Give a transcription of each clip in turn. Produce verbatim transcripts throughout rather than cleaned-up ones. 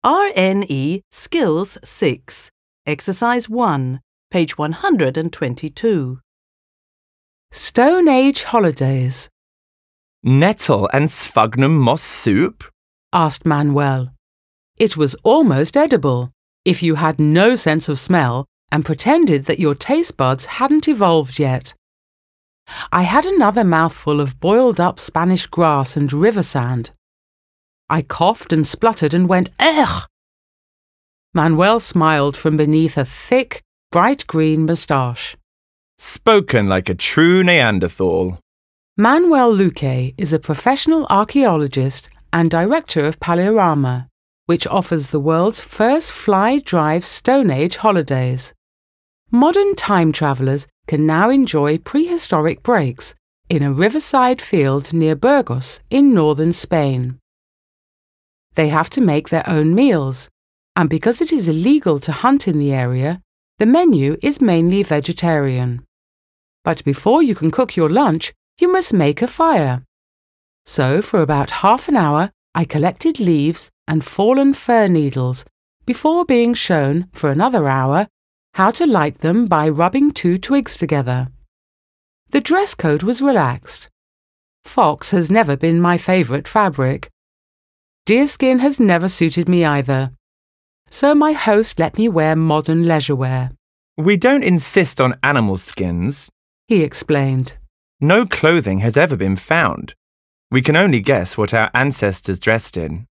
R N E Skills six, Exercise one, page one hundred twenty-two. Stone Age holidays, Nettle and sphagnum moss soup? asked Manuel. It was almost edible, if you had no sense of smell and pretended that your taste buds hadn't evolved yet. I had another mouthful of boiled-up Spanish grass and river sand. I coughed and spluttered and went, "Ugh!" Manuel smiled from beneath a thick, bright green moustache. Spoken like a true Neanderthal. Manuel Luque is a professional archaeologist and director of Paleorama, which offers the world's first fly-drive Stone Age holidays. Modern time travellers can now enjoy prehistoric breaks in a riverside field near Burgos in northern Spain. They have to make their own meals, and because it is illegal to hunt in the area, the menu is mainly vegetarian. But before you can cook your lunch, you must make a fire. So for about half an hour, I collected leaves and fallen fir needles before being shown for another hour how to light them by rubbing two twigs together. The dress code was relaxed. Fox has never been my favourite fabric. Deerskin has never suited me either. So my host let me wear modern leisure wear. We don't insist on animal skins, he explained. No clothing has ever been found. We can only guess what our ancestors dressed in.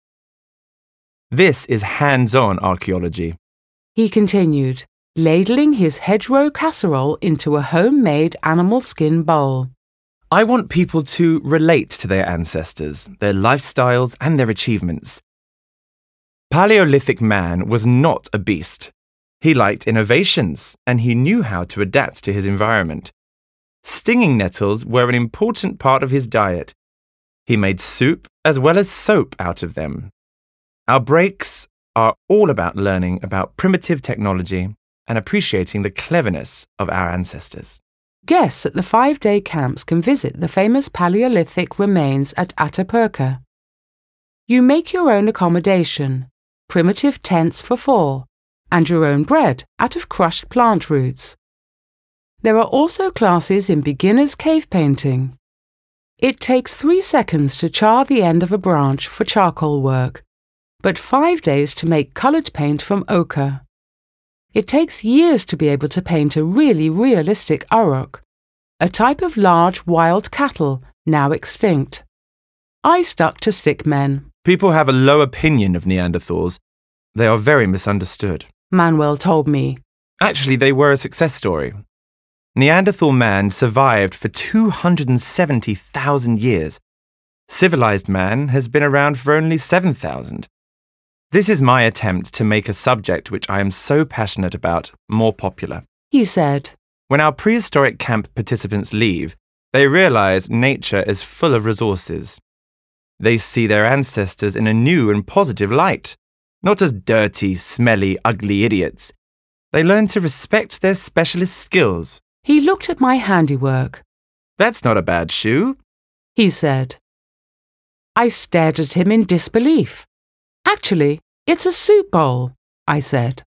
This is hands-on archaeology, he continued, ladling his hedgerow casserole into a homemade animal skin bowl. I want people to relate to their ancestors, their lifestyles and their achievements. Paleolithic man was not a beast. He liked innovations and he knew how to adapt to his environment. Stinging nettles were an important part of his diet. He made soup as well as soap out of them. Our breaks are all about learning about primitive technology and appreciating the cleverness of our ancestors. Guests at the five-day camps can visit the famous Paleolithic remains at Atapuerca. You make your own accommodation, primitive tents for four, and your own bread out of crushed plant roots. There are also classes in beginner's cave painting. It takes three seconds to char the end of a branch for charcoal work, but five days to make coloured paint from ochre. It takes years to be able to paint a really realistic auroch, a type of large wild cattle now extinct. I stuck to stick men. People have a low opinion of Neanderthals. They are very misunderstood, Manuel told me. Actually, they were a success story. Neanderthal man survived for two hundred seventy thousand years. Civilized man has been around for only seven thousand. This is my attempt to make a subject which I am so passionate about more popular. He said. When our prehistoric camp participants leave, they realize nature is full of resources. They see their ancestors in a new and positive light, not as dirty, smelly, ugly idiots. They learn to respect their specialist skills. He looked at my handiwork. That's not a bad shoe, he said. I stared at him in disbelief. Actually, it's a soup bowl, I said.